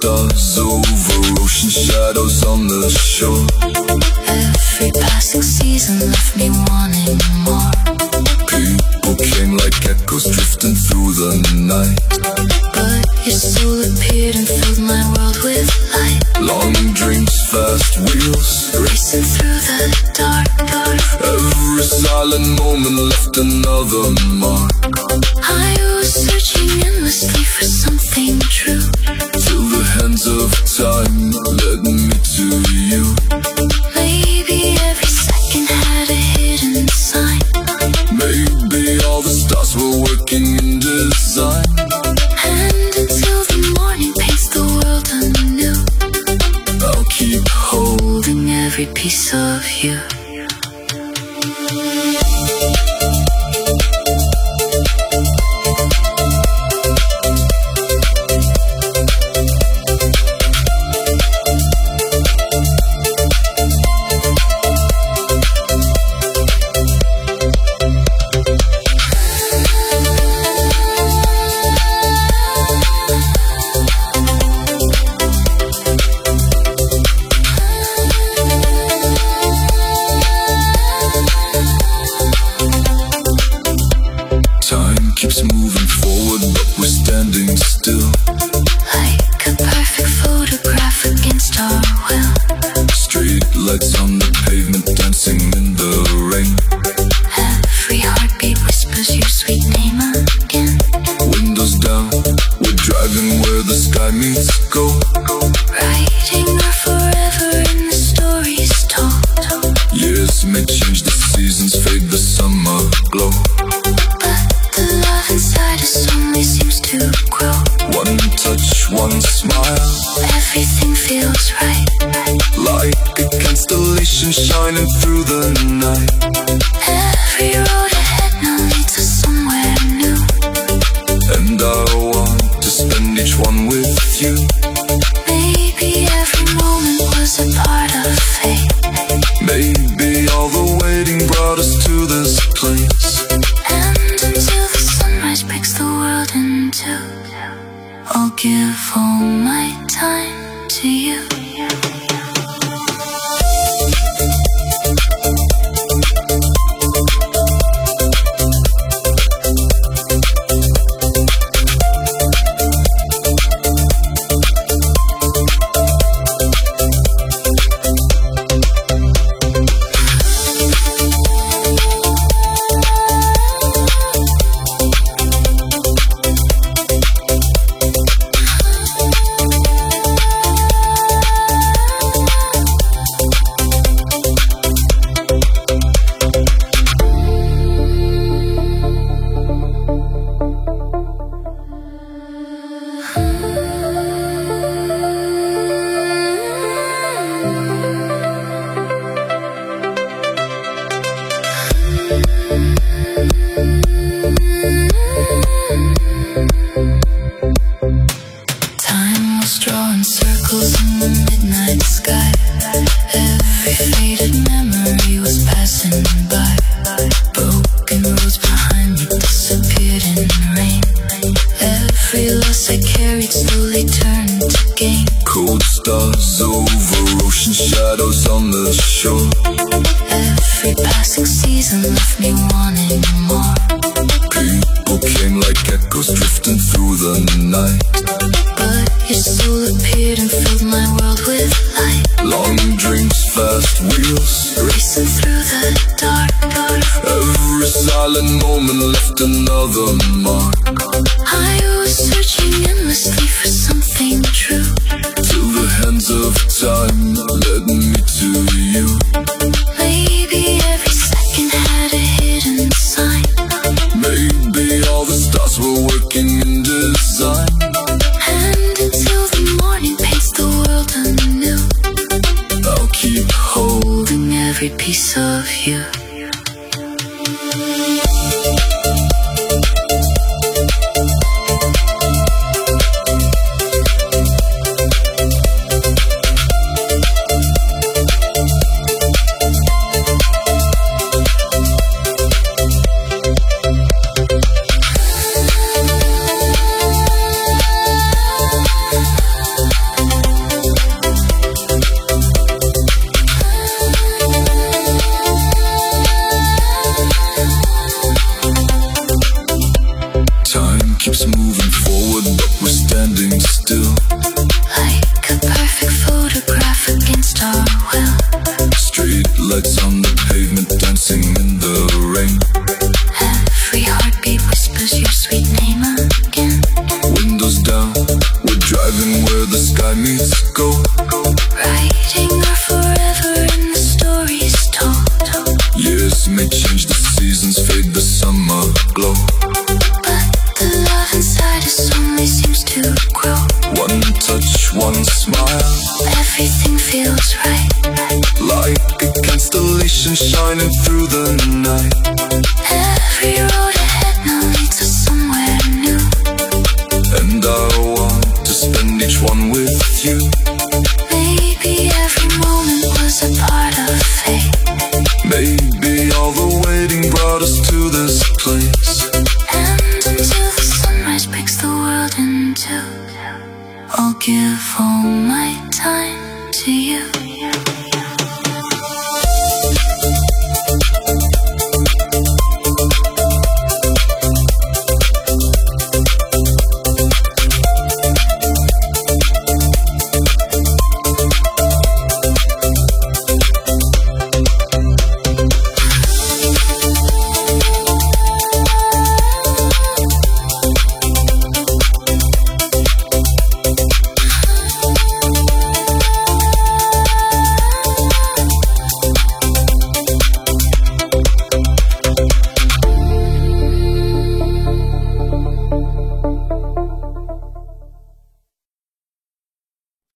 stars over ocean, shadows on the shore. Every passing season left me wanting more. People came like echoes drifting through the night, but your soul appeared and filled my world with light. Long drinks, fast wheels, racing through the dark. Every silent moment left another mark. I was searching endlessly for something true, till the hands of time led me to you. Maybe every second had a hidden sign. Maybe all the stars were working in design. And until the morning paints the world anew, I'll keep holding every piece of you. Shining through the night. Every road ahead now leads us somewhere new, and I want to spend each one with you. Maybe every moment was a part of fate. Maybe all the waiting brought us to this place. And until the sunrise breaks the world in two, I'll give all my time to you. Piece of you. keeps moving forward, but we're standing still. Like a perfect photograph against our will. Street lights on the pavement, dancing in the rain. Every heartbeat whispers your sweet name again. Windows down, we're driving where the sky meets gold. Writing our forever in the stories told. Years may change the seasons, fade the summer glow. But the love inside us only seems to grow. One touch, one smile, Everything feels right. like a constellation shining through the night. Every road ahead now leads us somewhere new. And I want to spend each one with you. Maybe every moment was a part of fate. Maybe all the waiting brought us to this place. And until the sunrise breaks the world in two, I'll give all